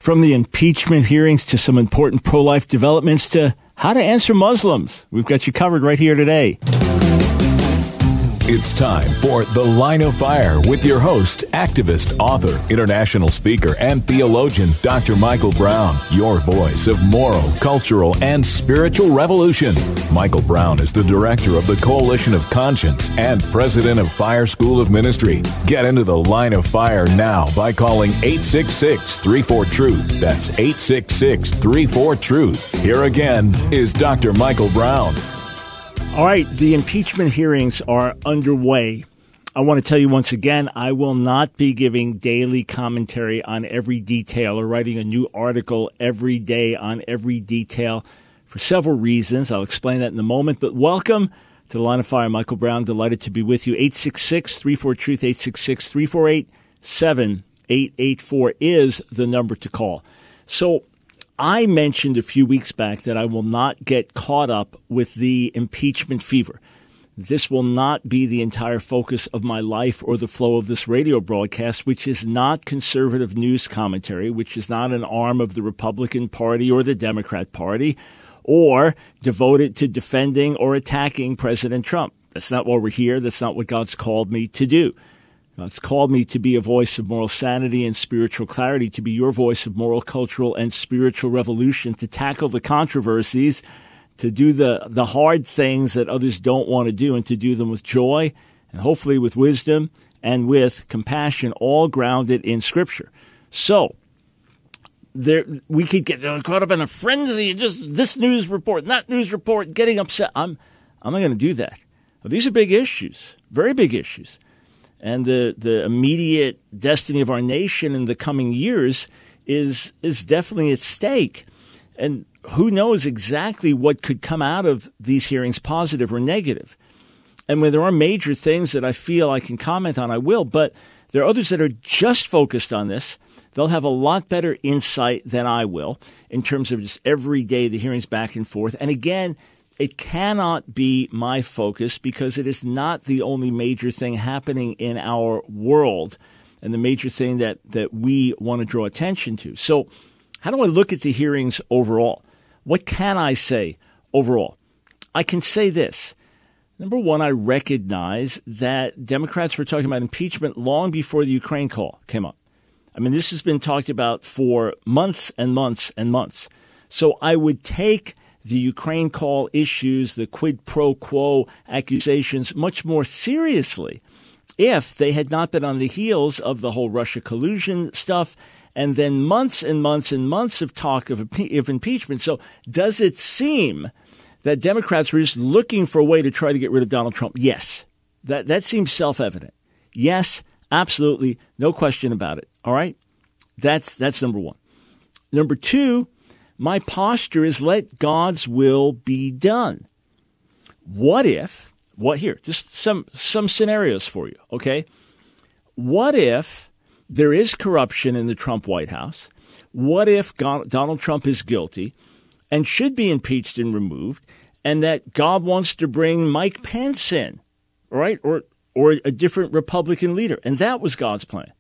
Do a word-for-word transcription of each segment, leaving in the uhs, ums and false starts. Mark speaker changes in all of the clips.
Speaker 1: From the impeachment hearings to some important pro-life developments to how to answer Muslims, we've got you covered right here today.
Speaker 2: It's time for The Line of Fire with your host, activist, author, international speaker, and theologian, Doctor Michael Brown, your voice of moral, cultural, and spiritual revolution. Michael Brown is the director of the Coalition of Conscience and president of Fire School of Ministry. Get into The Line of Fire now by calling eight six six, three four, truth. That's eight six six, three four, truth. Here again is Doctor Michael Brown.
Speaker 1: All right, the impeachment hearings are underway. I want to tell you once again, I will not be giving daily commentary on every detail or writing a new article every day on every detail for several reasons. I'll explain that in a moment, but welcome to The Line of Fire. Michael Brown, delighted to be with you. eight six six, three four, truth, eight six six, three four eight, seven eight eight four is the number to call. So I mentioned a few weeks back that I will not get caught up with the impeachment fever. This will not be the entire focus of my life or the flow of this radio broadcast, which is not conservative news commentary, which is not an arm of the Republican Party or the Democrat Party, or devoted to defending or attacking President Trump. That's not why we're here. That's not what God's called me to do. It's called me to be a voice of moral sanity and spiritual clarity, to be your voice of moral, cultural, and spiritual revolution, to tackle the controversies, to do the, the hard things that others don't want to do, and to do them with joy and hopefully with wisdom and with compassion, all grounded in Scripture. So there, we could get caught up in a frenzy, just this news report, that news report, getting upset. I'm, I'm not going to do that. Well, these are big issues, very big issues. And the, the immediate destiny of our nation in the coming years is is definitely at stake. And who knows exactly what could come out of these hearings, positive or negative. And when there are major things that I feel I can comment on, I will. But there are others that are just focused on this. They'll have a lot better insight than I will in terms of just every day the hearings back and forth. And again, it cannot be my focus because it is not the only major thing happening in our world and the major thing that, that we want to draw attention to. So how do I look at the hearings overall? What can I say overall? I can say this. Number one, I recognize that Democrats were talking about impeachment long before the Ukraine call came up. I mean, this has been talked about for months and months and months. So I would take the Ukraine call issues, the quid pro quo accusations much more seriously if they had not been on the heels of the whole Russia collusion stuff and then months and months and months of talk of, of impeachment. So does it seem that Democrats were just looking for a way to try to get rid of Donald Trump? Yes. That, that seems self-evident. Yes, absolutely. No question about it. All right? That's, that's number one. Number two, my posture is let God's will be done. What if, what here, just some, some scenarios for you, okay? What if there is corruption in the Trump White House? What if God, Donald Trump is guilty and should be impeached and removed, and that God wants to bring Mike Pence in, right? Or, or a different Republican leader, and that was God's plan.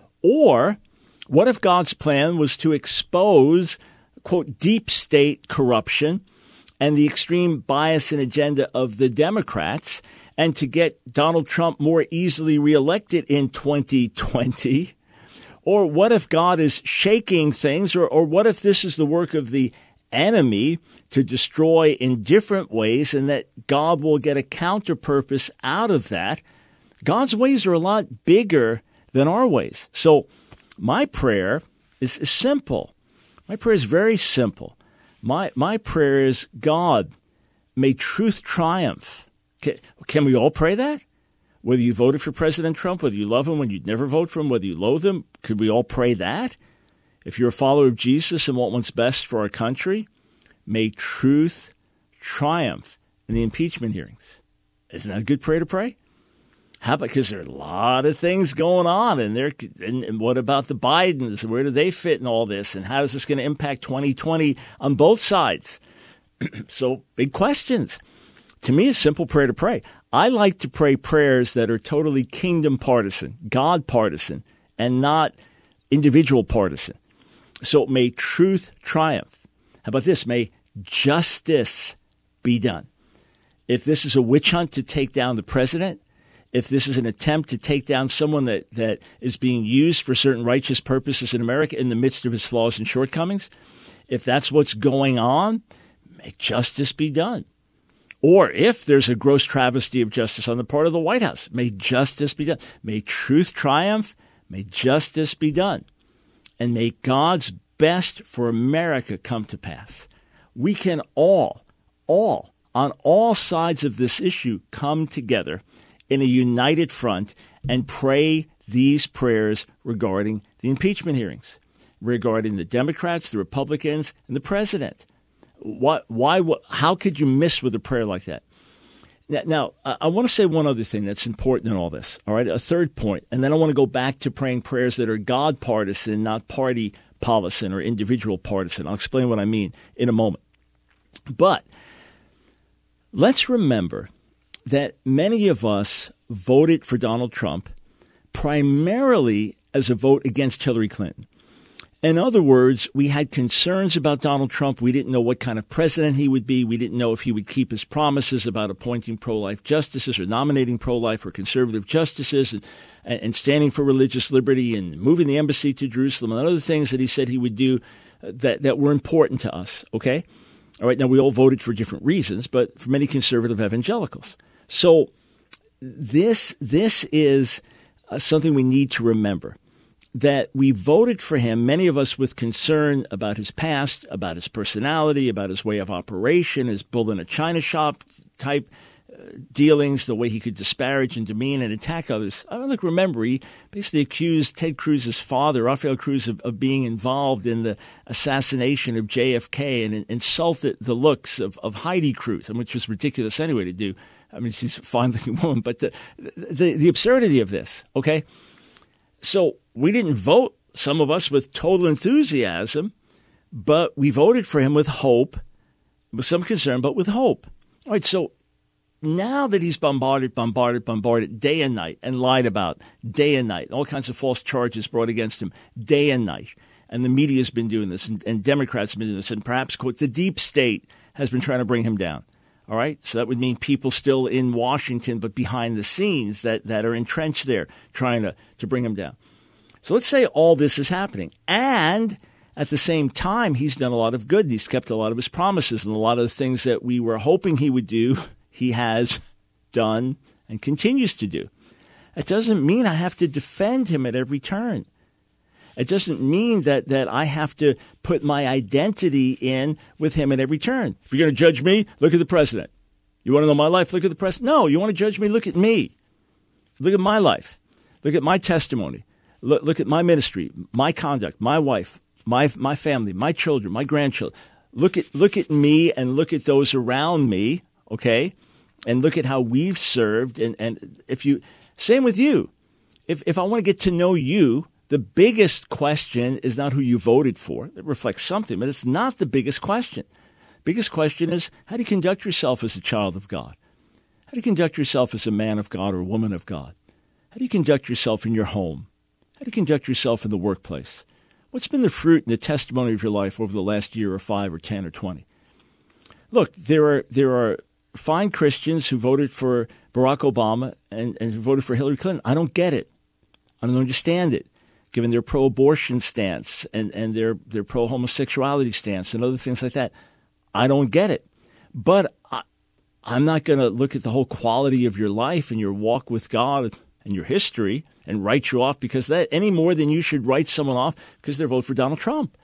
Speaker 1: Or what if God's plan was to expose, quote, deep state corruption and the extreme bias and agenda of the Democrats, and to get Donald Trump more easily reelected in twenty twenty? Or what if God is shaking things? Or, or what if this is the work of the enemy to destroy in different ways, and that God will get a counter purpose out of that? God's ways are a lot bigger than our ways. So my prayer is, is simple. My prayer is very simple. My my prayer is, God, may truth triumph. Can, can we all pray that? Whether you voted for President Trump, whether you love him, when you'd never vote for him, whether you loathe him, could we all pray that? If you're a follower of Jesus and want what's best for our country, may truth triumph in the impeachment hearings. Isn't that a good prayer to pray? How about, because there are a lot of things going on, and there, and, and what about the Bidens? Where do they fit in all this? And how is this going to impact twenty twenty on both sides? So big questions. To me, it's a simple prayer to pray. I like to pray prayers that are totally kingdom partisan, God partisan, and not individual partisan. So may truth triumph. How about this? May justice be done. If this is a witch hunt to take down the president, if this is an attempt to take down someone that, that is being used for certain righteous purposes in America in the midst of his flaws and shortcomings, if that's what's going on, may justice be done. Or if there's a gross travesty of justice on the part of the White House, may justice be done. May truth triumph. May justice be done. And may God's best for America come to pass. We can all, all, on all sides of this issue come together in a united front and pray these prayers regarding the impeachment hearings, regarding the Democrats, the Republicans, and the president. What, why, what, how could you miss with a prayer like that? Now, now, I want to say one other thing that's important in all this, all right, a third point, and then I want to go back to praying prayers that are God partisan, not party partisan or individual partisan. I'll explain what I mean in a moment. But let's remember that many of us voted for Donald Trump primarily as a vote against Hillary Clinton. In other words, we had concerns about Donald Trump. We didn't know what kind of president he would be. We didn't know if he would keep his promises about appointing pro-life justices or nominating pro-life or conservative justices and, and standing for religious liberty and moving the embassy to Jerusalem and other things that he said he would do that, that were important to us, okay? All right, now we all voted for different reasons, but for many conservative evangelicals. So this, this is uh, something we need to remember. That we voted for him, many of us with concern about his past, about his personality, about his way of operation, his bull in a china shop type uh, dealings, the way he could disparage and demean and attack others. I mean, look, remember, he basically accused Ted Cruz's father, Rafael Cruz, of, of being involved in the assassination of J F K and insulted the looks of, of Heidi Cruz, which was ridiculous anyway to do. I mean, she's a fine-looking woman, but the, the, the absurdity of this, okay? So we didn't vote, some of us, with total enthusiasm, but we voted for him with hope, with some concern, but with hope. All right, so now that he's bombarded, bombarded, bombarded day and night and lied about day and night, all kinds of false charges brought against him day and night, and the media's been doing this, and, and Democrats have been doing this, and perhaps, quote, the deep state has been trying to bring him down. All right, so that would mean people still in Washington, but behind the scenes that, that are entrenched there trying to, to bring him down. So let's say all this is happening. And at the same time, he's done a lot of good. He's kept a lot of his promises, and a lot of the things that we were hoping he would do, he has done and continues to do. It doesn't mean I have to defend him at every turn. It doesn't mean that, that I have to put my identity in with him at every turn. If you're going to judge me, look at the president. You want to know my life? Look at the president. No, you want to judge me? Look at me. Look at my life. Look at my testimony. Look, look at my ministry, my conduct, my wife, my my family, my children, my grandchildren. Look at look at me and look at those around me, okay? And look at how we've served. And, and if you same with you. If if I want to get to know you, the biggest question is not who you voted for. It reflects something, but it's not the biggest question. Biggest question is, how do you conduct yourself as a child of God? How do you conduct yourself as a man of God or a woman of God? How do you conduct yourself in your home? How do you conduct yourself in the workplace? What's been the fruit and the testimony of your life over the last year or five or ten or twenty? Look, there are there are fine Christians who voted for Barack Obama and, and who voted for Hillary Clinton. I don't get it. I don't understand it, given their pro-abortion stance and, and their, their pro-homosexuality stance and other things like that. I don't get it. But I, I'm not going to look at the whole quality of your life and your walk with God and your history and write you off because of that any more than you should write someone off because they vote for Donald Trump.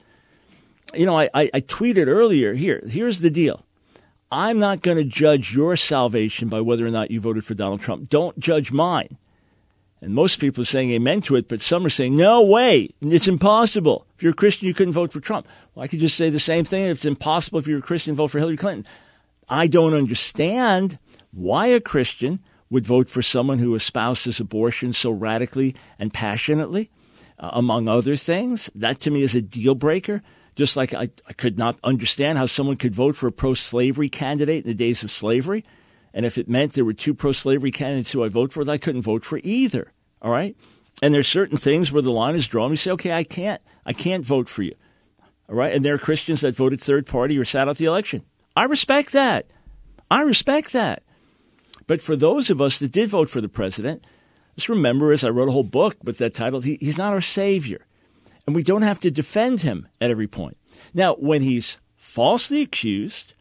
Speaker 1: You know, I, I, I tweeted earlier, here, here's the deal. I'm not going to judge your salvation by whether or not you voted for Donald Trump. Don't judge mine. And most people are saying amen to it, but some are saying, no way, it's impossible. If you're a Christian, you couldn't vote for Trump. Well, I could just say the same thing. If it's impossible if you're a Christian, vote for Hillary Clinton. I don't understand why a Christian would vote for someone who espouses abortion so radically and passionately, uh, among other things. That to me is a deal breaker. Just like I, I could not understand how someone could vote for a pro-slavery candidate in the days of slavery. And if it meant there were two pro-slavery candidates who I vote for, I couldn't vote for either. All right? And there's certain things where the line is drawn. You say, okay, I can't, I can't vote for you. all right? And there are Christians that voted third party or sat out the election. I respect that. I respect that. But for those of us that did vote for the president, just remember, as I wrote a whole book with that title, he, he's not our savior. And we don't have to defend him at every point. Now, when he's falsely accused,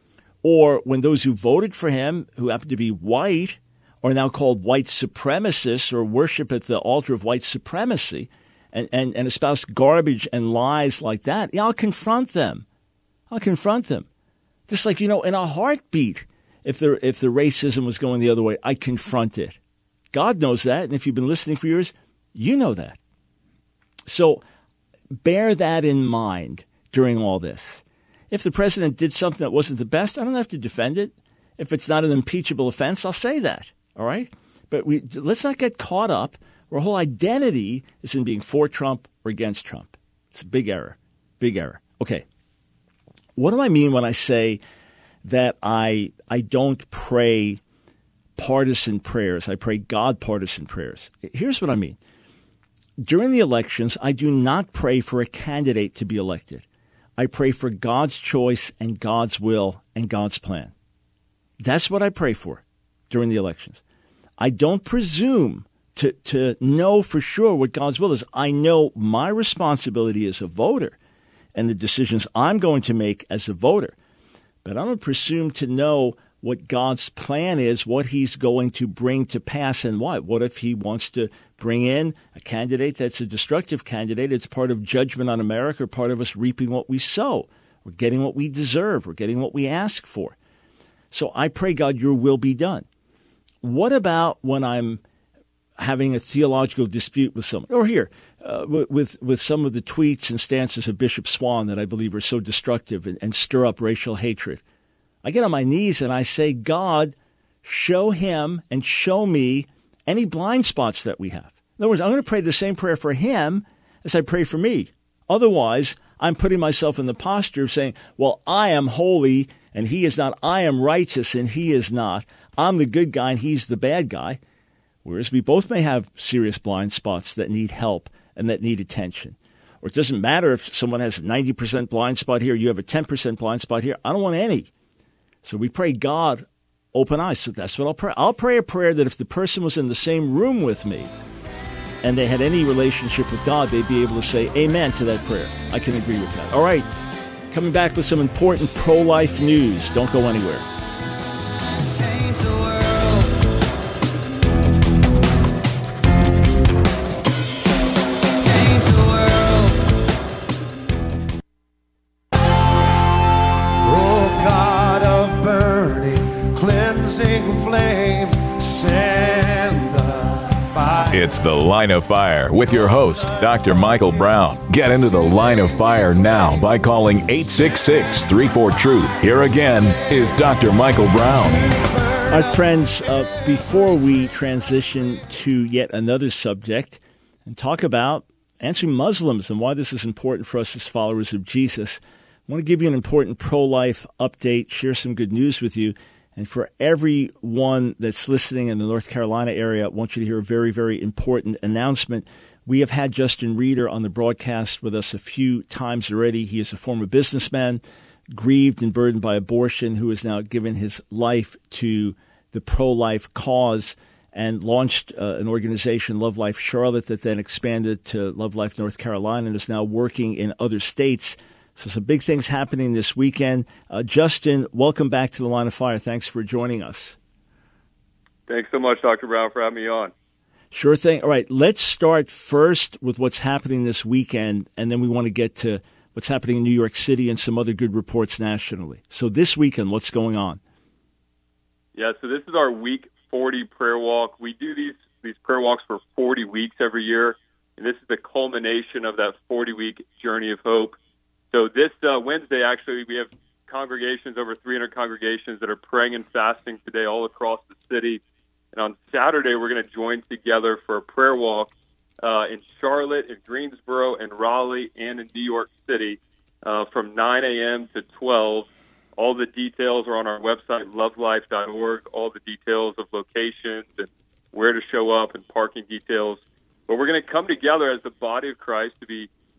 Speaker 1: or when those who voted for him, who happen to be white, are now called white supremacists or worship at the altar of white supremacy and, and, and espouse garbage and lies like that, yeah, I'll confront them. I'll confront them. Just like, you know, in a heartbeat, if the, if the racism was going the other way, I confront it. God knows that, and if you've been listening for years, you know that. So bear that in mind during all this. If the president did something that wasn't the best, I don't have to defend it. If it's not an impeachable offense, I'll say that, all right? But we let's not get caught up where our whole identity is in being for Trump or against Trump. It's a big error, big error. Okay, what do I mean when I say that I I don't pray partisan prayers? I pray God partisan prayers. Here's what I mean. During the elections, I do not pray for a candidate to be elected. I pray for God's choice and God's will and God's plan. That's what I pray for during the elections. I don't presume to, to know for sure what God's will is. I know my responsibility as a voter and the decisions I'm going to make as a voter. But I don't presume to know what God's plan is, what he's going to bring to pass and what. What if he wants to bring in a candidate that's a destructive candidate? It's part of judgment on America, part of us reaping what we sow. We're getting what we deserve. We're getting what we ask for. So I pray, God, your will be done. What about when I'm having a theological dispute with someone? Or here, uh, with, with some of the tweets and stances of Bishop Swan that I believe are so destructive and, and stir up racial hatred. I get on my knees and I say, God, show him and show me any blind spots that we have. In other words, I'm going to pray the same prayer for him as I pray for me. Otherwise, I'm putting myself in the posture of saying, well, I am holy and he is not. I am righteous and he is not. I'm the good guy and he's the bad guy. Whereas we both may have serious blind spots that need help and that need attention. Or it doesn't matter if someone has a ninety percent blind spot here, you have a ten percent blind spot here. I don't want any. So we pray, God, open eyes. So that's what I'll pray. I'll pray a prayer that if the person was in the same room with me and they had any relationship with God, they'd be able to say amen to that prayer. I can agree with that. All right. Coming back with some important pro-life news. Don't go anywhere.
Speaker 3: Change the world. Change the world.
Speaker 4: Oh God of burning, cleansing flame, send the fire.
Speaker 2: It's The Line of Fire with your host, Doctor Michael Brown. Get into the Line of Fire now by calling eight six six, three four, truth. Here again is Doctor Michael Brown.
Speaker 1: All right, friends, uh, before we transition to yet another subject and talk about answering Muslims and why this is important for us as followers of Jesus, I want to give you an important pro-life update, share some good news with you. And for everyone that's listening in the North Carolina area, I want you to hear a very, very important announcement. We have had Justin Reeder on the broadcast with us a few times already. He is a former businessman, grieved and burdened by abortion, who has now given his life to the pro-life cause and launched uh, an organization, Love Life Charlotte, that then expanded to Love Life North Carolina and is now working in other states. So some big things happening this weekend. Uh, Justin, welcome back to the Line of Fire. Thanks for joining us.
Speaker 5: Thanks so much, Doctor Brown, for having me on.
Speaker 1: Sure thing. All right, let's start first with what's happening this weekend, and then we want to get to what's happening in New York City and some other good reports nationally. So this weekend, what's going on?
Speaker 5: Yeah, so this is our week forty prayer walk. We do these these prayer walks for forty weeks every year, and this is the culmination of that forty-week journey of hope. So this uh, Wednesday, actually, we have congregations, over three hundred congregations that are praying and fasting today all across the city. And on Saturday, we're going to join together for a prayer walk uh, in Charlotte, in Greensboro, in Raleigh, and in New York City uh, from nine a.m. to twelve. All the details are on our website, love life dot org, all the details of locations and where to show up and parking details. But we're going to come together as the body of Christ to be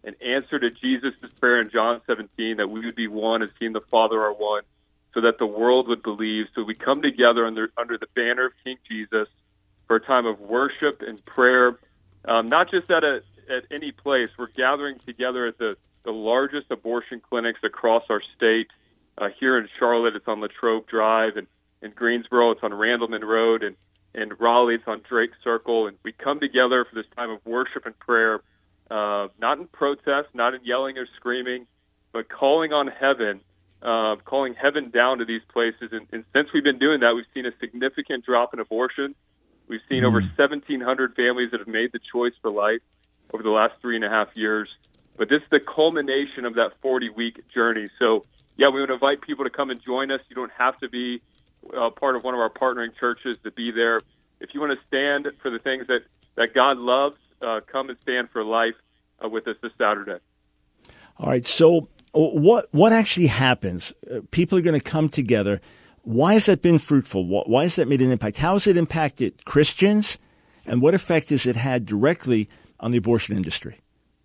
Speaker 5: an answer to Jesus' prayer in John seventeen that we would be one as He and the Father are one, so that the world would believe. So we come together under, under the banner of King Jesus for a time of worship and prayer, um, not just at a at any place. We're gathering together at the, the largest abortion clinics across our state. Uh, here in Charlotte, it's on Latrobe Drive, and in Greensboro, it's on Randleman Road, and in Raleigh, it's on Drake Circle. And we come together for this time of worship and prayer, uh, not in protest, not in yelling or screaming, but calling on heaven, uh, calling heaven down to these places. And, and since we've been doing that, we've seen a significant drop in abortion. We've seen mm. over seventeen hundred families that have made the choice for life over the last three and a half years. But this is the culmination of that forty-week journey. So, yeah, we would invite people to come and join us. You don't have to be uh, part of one of our partnering churches to be there. If you want to stand for the things that, that God loves, uh, come and stand for life uh, with us this Saturday.
Speaker 1: All right, so what what actually happens? Uh, people are going to come together. Why has that been fruitful? Why has that made an impact? How has it impacted Christians? And what effect has it had directly on the abortion industry?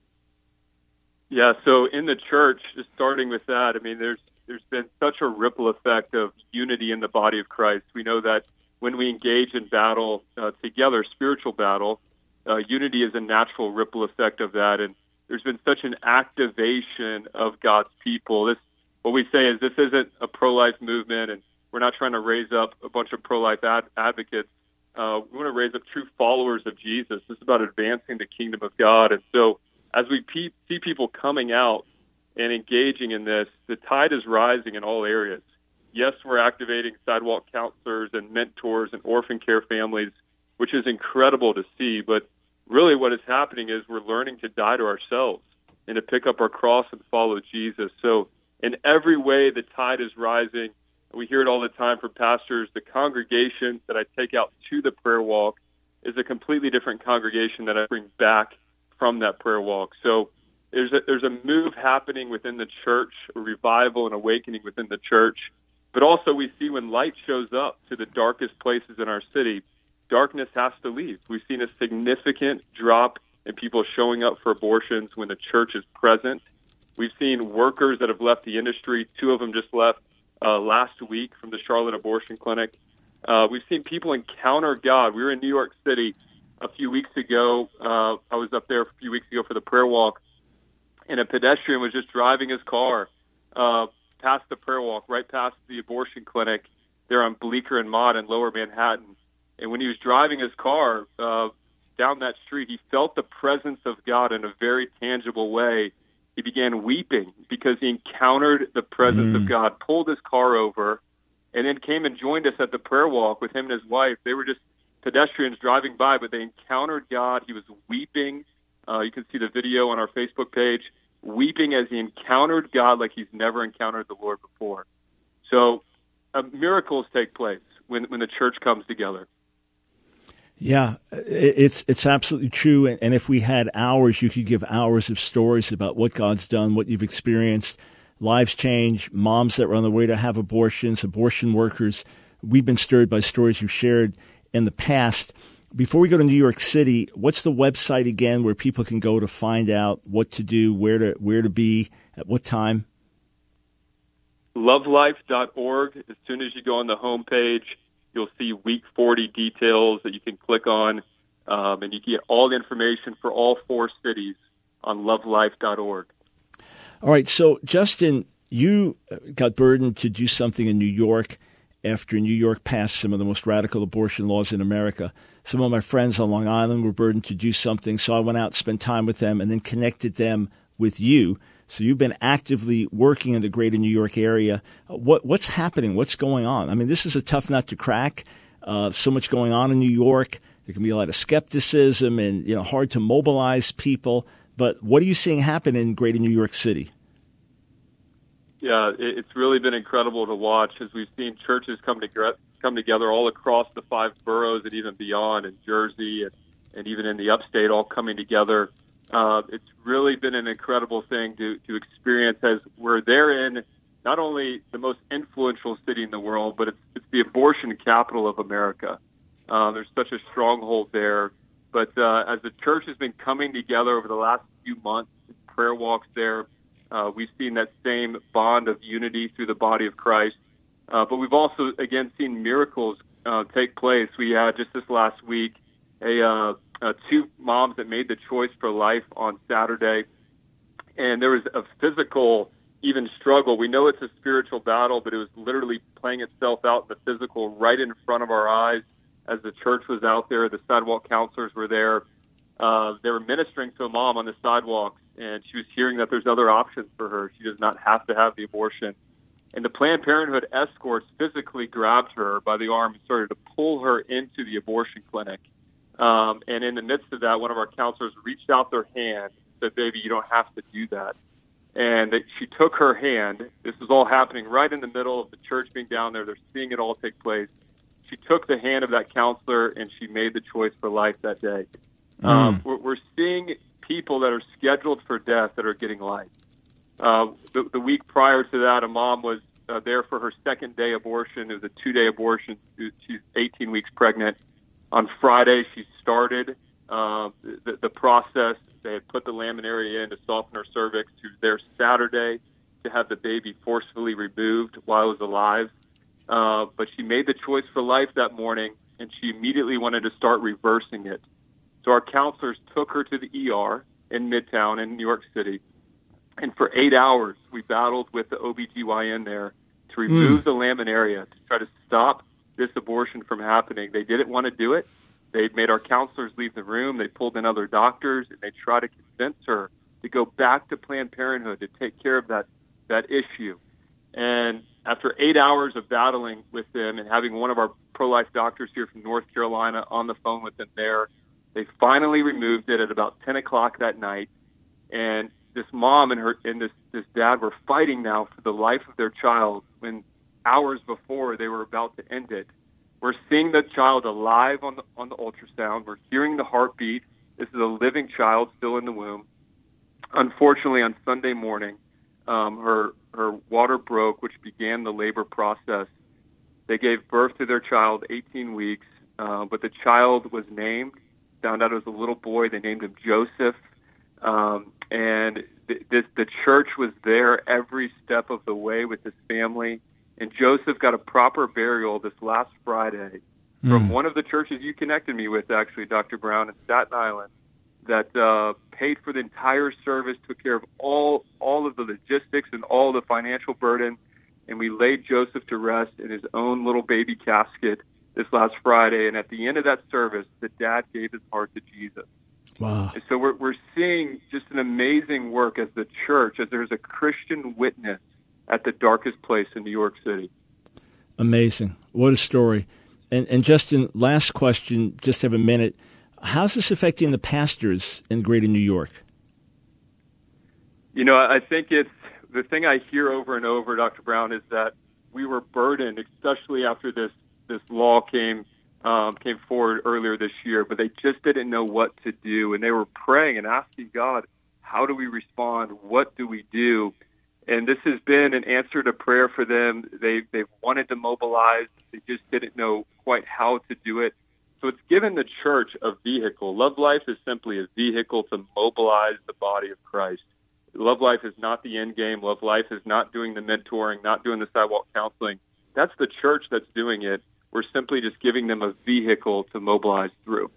Speaker 5: Yeah, so in the church, just starting with that, I mean, there's there's been such a ripple effect of unity in the body of Christ. We know that when we engage in battle uh, together, spiritual battle, uh, unity is a natural ripple effect of that. And there's been such an activation of God's people. This, what we say is this isn't a pro-life movement, and we're not trying to raise up a bunch of pro-life ad- advocates. Uh, we want to raise up true followers of Jesus. This is about advancing the kingdom of God. And so as we pe- see people coming out and engaging in this, the tide is rising in all areas. Yes, we're activating sidewalk counselors and mentors and orphan care families, which is incredible to see. But really what is happening is we're learning to die to ourselves and to pick up our cross and follow Jesus. So in every way, the tide is rising. We hear it all the time from pastors. The congregation that I take out to the prayer walk is a completely different congregation that I bring back from that prayer walk. So there's a, there's a move happening within the church, a revival and awakening within the church. But also we see when light shows up to the darkest places in our city, darkness has to leave. We've seen a significant drop in people showing up for abortions when the church is present. We've seen workers that have left the industry. Two of them just left Uh, last week from the Charlotte Abortion Clinic. Uh, we've seen people encounter God. We were in New York City a few weeks ago. Uh, I was up there a few weeks ago for the prayer walk, and a pedestrian was just driving his car uh, past the prayer walk, right past the abortion clinic there on Bleecker and Mott in Lower Manhattan. And when he was driving his car uh, down that street, he felt the presence of God in a very tangible way. He began weeping because he encountered the presence mm. of God, pulled his car over, and then came and joined us at the prayer walk with him and his wife. They were just pedestrians driving by, but they encountered God. He was weeping. Uh, you can see the video on our Facebook page, weeping as he encountered God like he's never encountered the Lord before. So uh, miracles take place when, when the church comes together.
Speaker 1: Yeah, it's it's absolutely true. And if we had hours, you could give hours of stories about what God's done, what you've experienced, lives change, moms that were on the way to have abortions, abortion workers. We've been stirred by stories you've shared in the past. Before we go to New York City, what's the website again where people can go to find out what to do, where to where to be, at what time?
Speaker 5: love life dot org. As soon as you go on the homepage, you'll see week forty details that you can click on, um, and you get all the information for all four cities on love life dot org.
Speaker 1: All right. So, Justin, you got burdened to do something in New York after New York passed some of the most radical abortion laws in America. Some of my friends on Long Island were burdened to do something, so I went out, spent time with them, and then connected them with you. So you've been actively working in the greater New York area. What What's happening? What's going on? I mean, this is a tough nut to crack. Uh, so much going on in New York. There can be a lot of skepticism and, you know, hard to mobilize people. But what are you seeing happen in greater New York City?
Speaker 5: Yeah, it's really been incredible to watch as we've seen churches come together, come together all across the five boroughs and even beyond, in Jersey and, and even in the upstate, all coming together. Uh, it's really been an incredible thing to, to experience as we're there in not only the most influential city in the world, but it's, it's the abortion capital of America. Uh, there's such a stronghold there. But uh, as the church has been coming together over the last few months, prayer walks there. Uh, we've seen that same bond of unity through the body of Christ. Uh, but we've also, again, seen miracles uh, take place. We had just this last week a uh, uh, two moms that made the choice for life on Saturday. And there was a physical even struggle. We know it's a spiritual battle, but it was literally playing itself out in the physical right in front of our eyes as the church was out there. The sidewalk counselors were there. Uh, they were ministering to a mom on the sidewalks, and she was hearing that there's other options for her. She does not have to have the abortion. And the Planned Parenthood escorts physically grabbed her by the arm and started to pull her into the abortion clinic. Um, and in the midst of that, one of our counselors reached out their hand and said, "Baby, you don't have to do that." And that she took her hand. This was all happening right in the middle of the church being down there. They're seeing it all take place. She took the hand of that counselor, and she made the choice for life that day. Mm. Um, we're, we're seeing people that are scheduled for death that are getting life. Uh, the, the week prior to that, a mom was uh, there for her second day abortion. It was a two-day abortion. She's eighteen weeks pregnant. On Friday, she started uh, the, the process. They had put the laminaria in to soften her cervix. She was there Saturday to have the baby forcefully removed while it was alive. Uh, but she made the choice for life that morning, and she immediately wanted to start reversing it. So our counselors took her to the E R in Midtown in New York City. And for eight hours, we battled with the O B G Y N there to remove mm. the laminaria to try to stop this abortion from happening. They didn't want to do it. They made our counselors leave the room. They pulled in other doctors, and they tried to convince her to go back to Planned Parenthood to take care of that, that issue. And after eight hours of battling with them and having one of our pro-life doctors here from North Carolina on the phone with them there, they finally removed it at about ten o'clock that night. And this mom and her and this, this dad were fighting now for the life of their child when hours before they were about to end it. We're seeing the child alive on the on the ultrasound. We're hearing the heartbeat. This is a living child still in the womb. Unfortunately, on Sunday morning, um, her her water broke, which began the labor process. They gave birth to their child, eighteen weeks, uh, but the child was named. Found out it was a little boy. They named him Joseph. Um, and th- this, the church was there every step of the way with this family. And Joseph got a proper burial this last Friday mm. from one of the churches you connected me with, actually, Doctor Brown, in Staten Island, that uh, paid for the entire service, took care of all all of the logistics and all the financial burden. And we laid Joseph to rest in his own little baby casket this last Friday. And at the end of that service, the dad gave his heart to Jesus.
Speaker 1: Wow.
Speaker 5: And so we're, we're seeing just an amazing work as the church, as there's a Christian witness at the darkest place in New York City.
Speaker 1: Amazing. What a story. And, and Justin, last question, just have a minute. How's this affecting the pastors in greater New York?
Speaker 5: You know, I think it's the thing I hear over and over, Doctor Brown, is that we were burdened, especially after this, this law came um, came forward earlier this year, but they just didn't know what to do. And they were praying and asking God, how do we respond? What do we do? And this has been an answer to prayer for them. They, they've wanted to mobilize. They just didn't know quite how to do it. So it's given the church a vehicle. Love Life is simply a vehicle to mobilize the body of Christ. Love Life is not the end game. Love Life is not doing the mentoring, not doing the sidewalk counseling. That's the church that's doing it. We're simply just giving them a vehicle to mobilize through.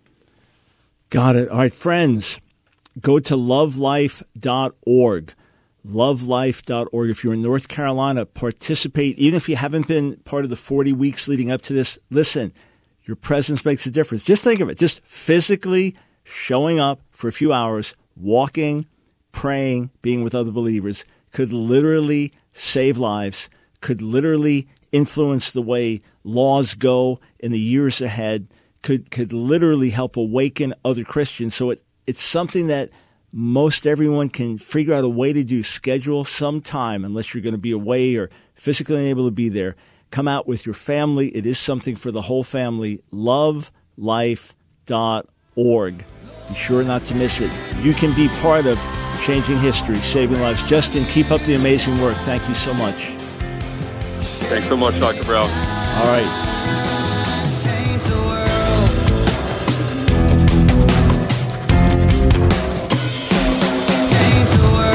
Speaker 1: Got it. All right, friends, go to love life dot org. love life dot org. If you're in North Carolina, participate. Even if you haven't been part of the forty weeks leading up to this, listen, your presence makes a difference. Just think of it. Just physically showing up for a few hours, walking, praying, being with other believers could literally save lives, could literally influence the way laws go in the years ahead, could could literally help awaken other Christians. So it, it's something that most everyone can figure out a way to do. Schedule some time, unless you're going to be away or physically unable to be there. Come out with your family. It is something for the whole family. love life dot org. Be sure not to miss it. You can be part of changing history, saving lives. Justin, keep up the amazing work. Thank you so much.
Speaker 5: Thanks so much, Doctor Brown.
Speaker 1: All right.
Speaker 3: Change the world. Change the world.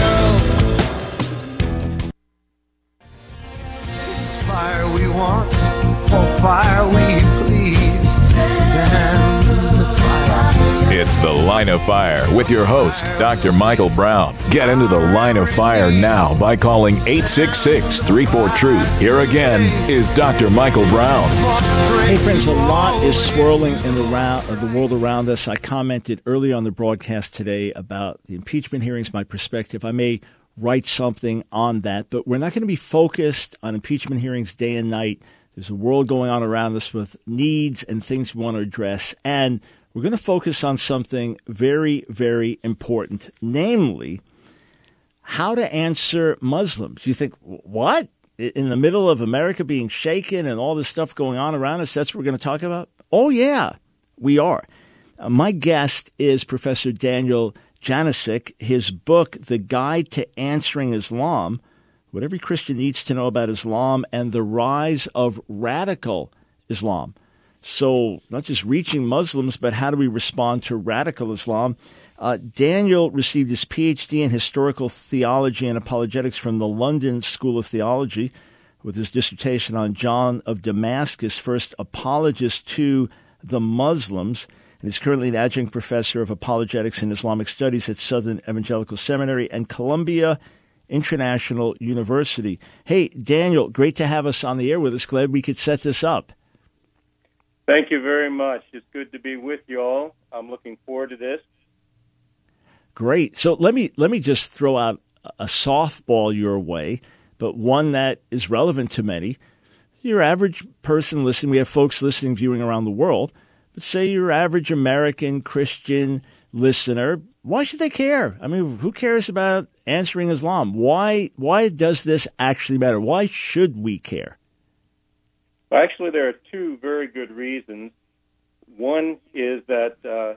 Speaker 4: fire, will you please send the fire?
Speaker 2: It's The Line of Fire with your host, Doctor Michael Brown. Get into the Line of Fire now by calling eight six six, three four, TRUTH. Here again is Doctor Michael Brown.
Speaker 1: Hey friends, a lot is swirling in the, round, uh, the world around us. I commented earlier on the broadcast today about the impeachment hearings, my perspective. I may write something on that, but we're not going to be focused on impeachment hearings day and night. There's a world going on around us with needs and things we want to address, and we're going to focus on something very, very important, namely how to answer Muslims. You think, what? In the middle of America being shaken and all this stuff going on around us, that's what we're going to talk about? Oh, yeah, we are. Uh, my guest is Professor Daniel Janicek. His book, The Guide to Answering Islam, What Every Christian Needs to Know About Islam and the Rise of Radical Islam. So not just reaching Muslims, but how do we respond to radical Islam? Uh, Daniel received his P H D in historical theology and apologetics from the London School of Theology with his dissertation on John of Damascus, first apologist to the Muslims. And he's currently an adjunct professor of apologetics and Islamic studies at Southern Evangelical Seminary and Columbia International University. Hey, Daniel, great to have us on the air with us. Glad we could set this up.
Speaker 6: Thank you very much. It's good to be with you all. I'm looking forward to this.
Speaker 1: Great. So let me let me just throw out a softball your way, but one that is relevant to many. Your average person listening, we have folks listening, viewing around the world, but say your average American Christian listener, why should they care? I mean, who cares about answering Islam? Why why does this actually matter? Why should we care?
Speaker 6: Well, actually, there are two very good reasons. One is that uh,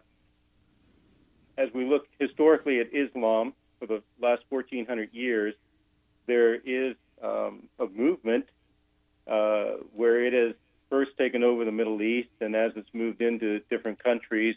Speaker 6: as we look historically at Islam for the last fourteen hundred years, there is um, a movement uh, where it has first taken over the Middle East, and as it's moved into different countries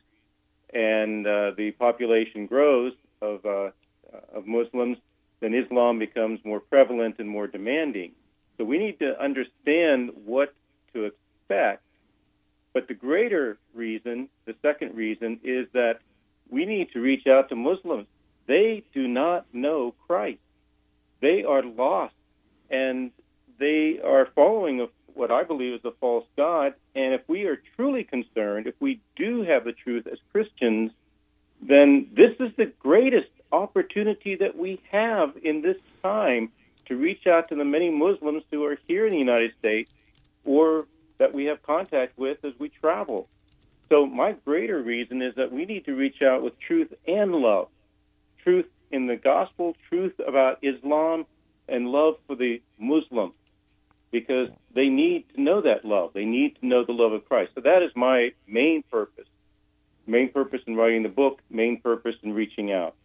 Speaker 6: and uh, the population grows of, uh, of Muslims, then Islam becomes more prevalent and more demanding. So we need to understand what to expect. But the greater reason, the second reason, is that we need to reach out to Muslims. They do not know Christ. They are lost, and they are following a, what I believe is a false God. And if we are truly concerned, if we do have the truth as Christians, then this is the greatest opportunity that we have in this time to reach out to the many Muslims who are here in the United States or that we have contact with as we travel. So my greater reason is that we need to reach out with truth and love. Truth in the gospel, truth about Islam, and love for the Muslim, because they need to know that love. They need to know the love of Christ. So that is my main purpose. Main purpose in writing the book, main purpose in reaching out.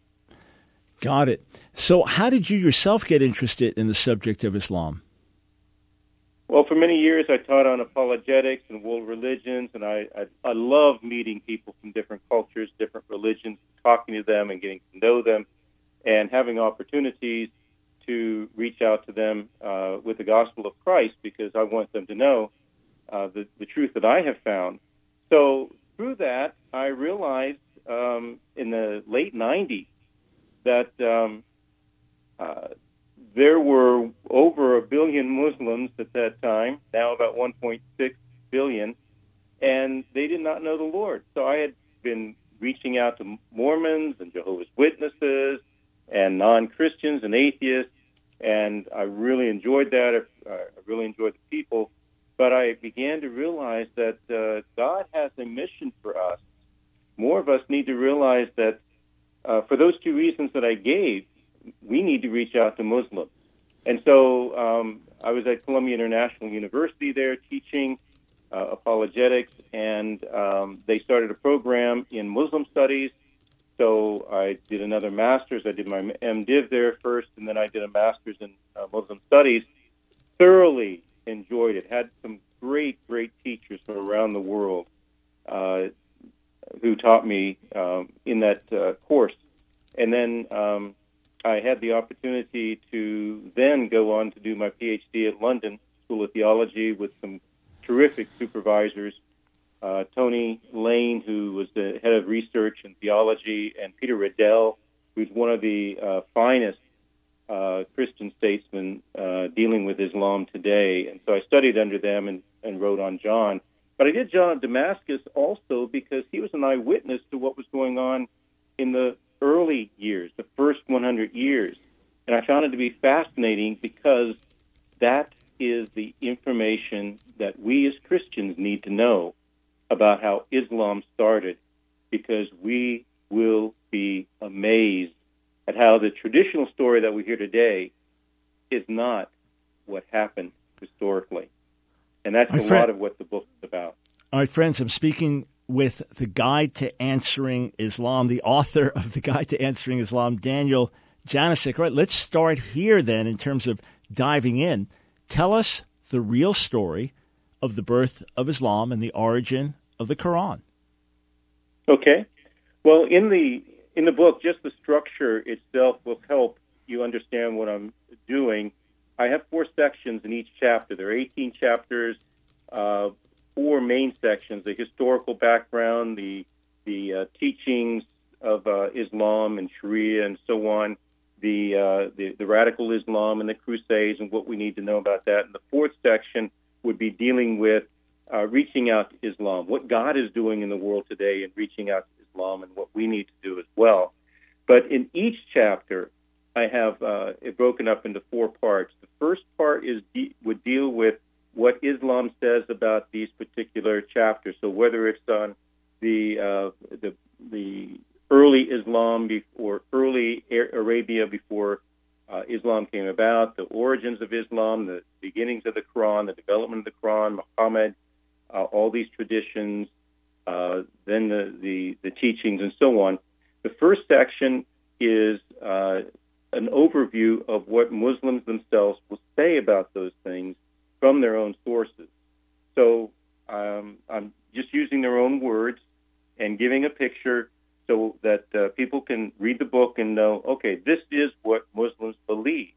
Speaker 1: Got it. So how did you yourself get interested in the subject of Islam?
Speaker 6: Well, for many years I taught on apologetics and world religions, and I, I, I love meeting people from different cultures, different religions, talking to them and getting to know them, and having opportunities to reach out to them uh, with the gospel of Christ, because I want them to know uh, the, the truth that I have found. So through that, I realized um, in the late nineties that um, uh, there were over a billion Muslims at that time, now about one point six billion, and they did not know the Lord. So I had been reaching out to Mormons and Jehovah's Witnesses and non-Christians and atheists, and I really enjoyed that. I really enjoyed the people. But I began to realize that uh, God has a mission for us. More of us need to realize that uh, for those two reasons that I gave, we need to reach out to Muslims. And so um, I was at Columbia International University there teaching uh, apologetics, and um, they started a program in Muslim studies. So I did another master's. I did my MDiv there first, and then I did a master's in uh, Muslim studies. Thoroughly enjoyed it. Had some great, great teachers from around the world uh, who taught me um, in that uh, course. And then um, I had the opportunity to then go on to do my P H D at London School of Theology with some terrific supervisors, uh, Tony Lane, who was the head of research and theology, and Peter Riddell, who's one of the uh, finest uh, Christian statesmen uh, dealing with Islam today. And so I studied under them and, and wrote on John. But I did John of Damascus also because he was an eyewitness to what was going on in the early years, the first one hundred years. And I found it to be fascinating because that is the information that we as Christians need to know about how Islam started, because we will be amazed at how the traditional story that we hear today is not what happened historically. And that's
Speaker 1: My
Speaker 6: a
Speaker 1: friend-
Speaker 6: lot of what the book is about.
Speaker 1: All right, friends, I'm speaking with the Guide to Answering Islam, the author of the Guide to Answering Islam, Daniel Janicek. All right, let's start here then in terms of diving in. Tell us the real story of the birth of Islam and the origin of the Quran.
Speaker 6: Okay. Well, in the in the book, just the structure itself will help you understand what I'm doing. I have four sections in each chapter. There are eighteen chapters, uh, four main sections: the historical background, the the uh, teachings of uh, Islam and Sharia and so on, the, uh, the the radical Islam and the Crusades and what we need to know about that. And the fourth section would be dealing with uh, reaching out to Islam, what God is doing in the world today and reaching out to Islam and what we need to do as well. But in each chapter, I have uh, it broken up into four parts. The first part is de- would deal with what Islam says about these particular chapters. So whether it's on the uh, the the early Islam before early Arabia before uh, Islam came about, the origins of Islam, the beginnings of the Quran, the development of the Quran, Muhammad, uh, all these traditions, uh, then the, the the teachings and so on. The first section is uh, an overview of what Muslims themselves will say about those things from their own sources. So um, I'm just using their own words and giving a picture so that uh, people can read the book and know, okay, this is what Muslims believe.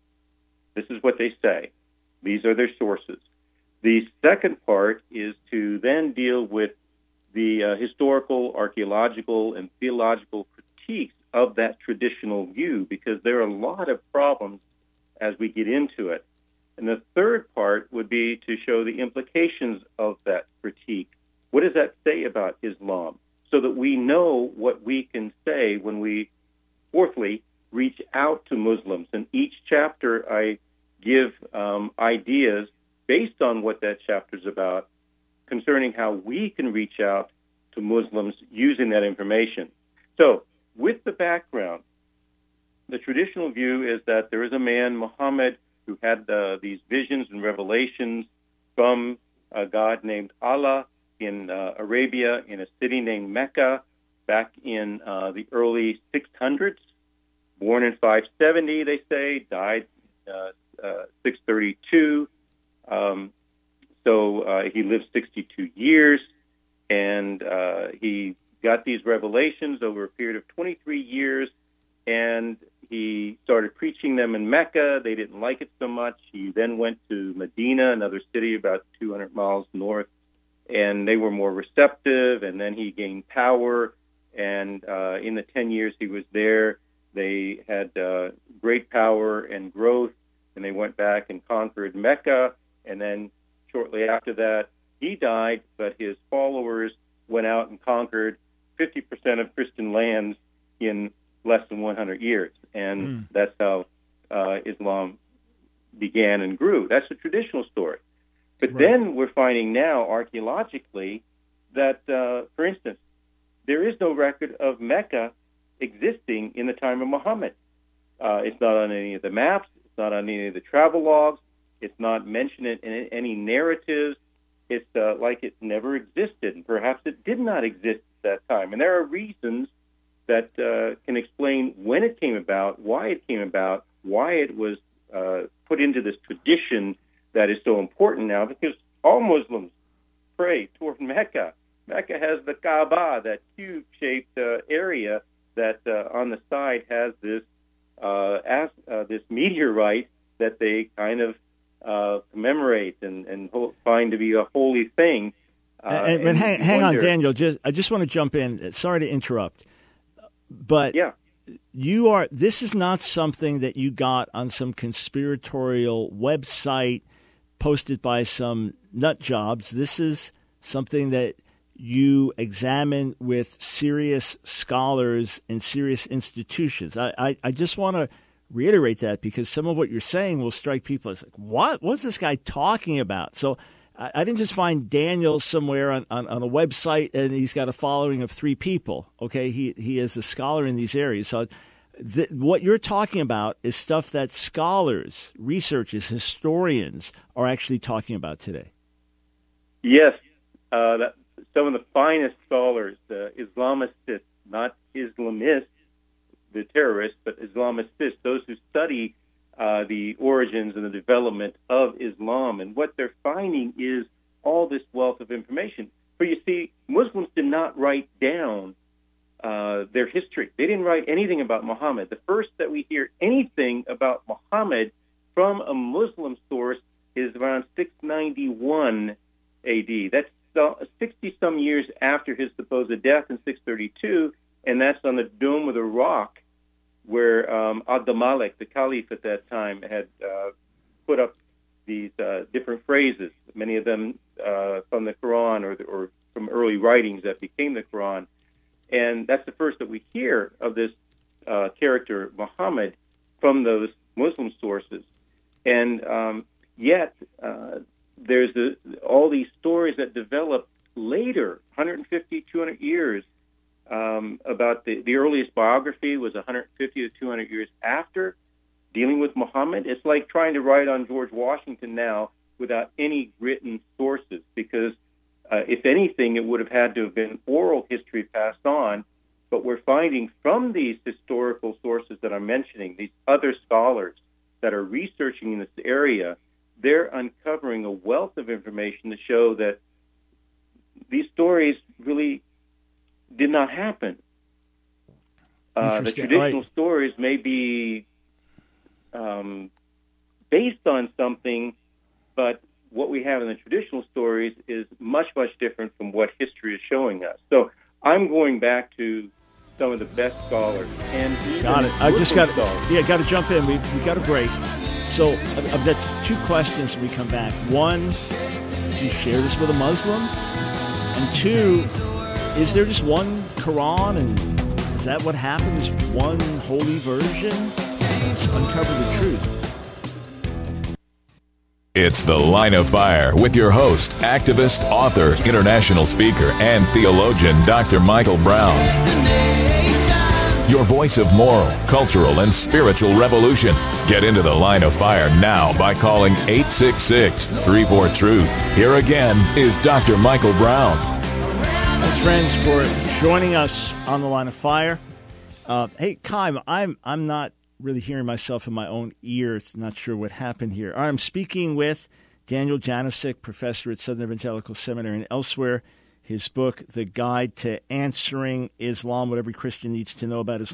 Speaker 6: This is what they say. These are their sources. The second part is to then deal with the uh, historical, archaeological, and theological critiques of that traditional view, because there are a lot of problems as we get into it. And the third part would be to show the implications of that critique. What does that say about Islam? So that we know what we can say when we, fourthly, reach out to Muslims. In each chapter, I give um, ideas based on what that chapter is about concerning how we can reach out to Muslims using that information. So, with the background, the traditional view is that there is a man, Muhammad, who had uh, these visions and revelations from a God named Allah in uh, Arabia, in a city named Mecca, back in uh, the early six hundreds. Born in five seventy, they say, died uh, uh, six thirty-two. Um, so uh, he lived sixty-two years, and uh, he got these revelations over a period of twenty-three years, and he started preaching them in Mecca. They didn't like it so much. He then went to Medina, another city about two hundred miles north, and they were more receptive, and then he gained power, and uh, in the ten years he was there, they had uh, great power and growth, and they went back and conquered Mecca, and then shortly after that, he died, but his followers went out and conquered fifty percent of Christian lands in less than one hundred years, and mm. that's how uh, Islam began and grew. That's the traditional story. But right. then we're finding now, archaeologically, that, uh, for instance, there is no record of Mecca existing in the time of Muhammad. Uh, it's not on any of the maps. It's not on any of the travel logs. It's not mentioned in any narratives. It's uh, like it never existed, and perhaps it did not exist at that time. And there are reasons that uh, can explain when it came about, why it came about, why it was uh, put into this tradition that is so important now, because all Muslims pray toward Mecca. Mecca has the Kaaba, that cube-shaped uh, area that uh, on the side has this uh, as, uh, this meteorite that they kind of uh, commemorate and, and ho- find to be a holy thing. Uh,
Speaker 1: and, and,
Speaker 6: and
Speaker 1: hang, hang on,
Speaker 6: wonder-
Speaker 1: Daniel. Just I just want to jump in. Sorry to interrupt, but
Speaker 6: Yeah.
Speaker 1: you are. This is not something that you got on some conspiratorial website posted by some nut jobs. This is something that you examine with serious scholars in serious institutions. I, I, I just want to reiterate that because some of what you're saying will strike people as like, what? What's this guy talking about? So I, I didn't just find Daniel somewhere on, on, on a website and he's got a following of three people. Okay, he he is a scholar in these areas. So th- what you're talking about is stuff that scholars, researchers, historians are actually talking about today.
Speaker 6: Yes, uh, that, some of the finest scholars, uh, Islamicists, not Islamists, the terrorists, but Islamicists, those who study uh, the origins and the development of Islam. And what they're finding is all this wealth of information. For you see, Muslims did not write down uh, their history. They didn't write anything about Muhammad. The first that we hear anything about Muhammad from a Muslim source is around six ninety-one A D. That's sixty-some years after his supposed death in six thirty-two, and that's on the Dome of the Rock, where um, Abd-al-Malik, the caliph at that time, had uh, put up these uh, different phrases, many of them uh, from the Quran or, the, or from early writings that became the Quran. And that's the first that we hear of this uh, character, Muhammad, from those Muslim sources. And um, yet, uh, there's a, all these stories that develop later, one hundred fifty, two hundred years, um, about the, the earliest biography was one hundred fifty to two hundred years after, dealing with Muhammad. It's like trying to write on George Washington now without any written sources, because uh, if anything, it would have had to have been oral history passed on. But we're finding from these historical sources that I'm mentioning, these other scholars that are researching in this area, they're uncovering a wealth of information to show that these stories really did not happen. Uh, the
Speaker 1: Interesting.
Speaker 6: traditional
Speaker 1: Right.
Speaker 6: stories may be um, based on something, but what we have in the traditional stories is much, much different from what history is showing us. So I'm going back to some of the best scholars. And even
Speaker 1: Got it. I just
Speaker 6: Muslim
Speaker 1: got
Speaker 6: scholars.
Speaker 1: yeah, got to jump in. We we got a break. So I've I've got two questions when we come back. One, do you share this with a Muslim? And two, is there just one Quran, and is that what happened? There's one holy version? Let's uncover the truth.
Speaker 2: It's The Line of Fire with your host, activist, author, international speaker, and theologian, Doctor Michael Brown. Your voice of moral, cultural, and spiritual revolution. Get into The Line of Fire now by calling eight six six, three four, truth. Here again is Doctor Michael Brown.
Speaker 1: Thanks, friends, for joining us on The Line of Fire. Uh, hey, Kai, I'm I'm not really hearing myself in my own ears. Not sure what happened here. I'm speaking with Daniel Janicek, professor at Southern Evangelical Seminary and elsewhere. His book, The Guide to Answering Islam, What Every Christian Needs to Know About Islam.